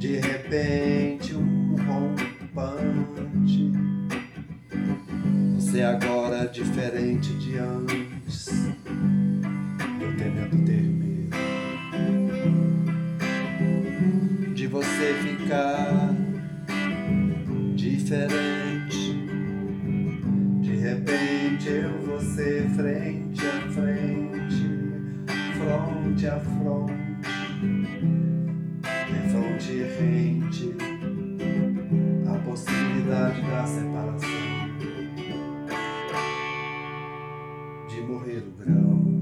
De repente um rompante. Você agora é diferente de antes. Eu temendo ter medo de você ficar diferente. De repente eu vou ser frente a frente, fronte a fronte, de fronte rente, a possibilidade da separação, de morrer o grão.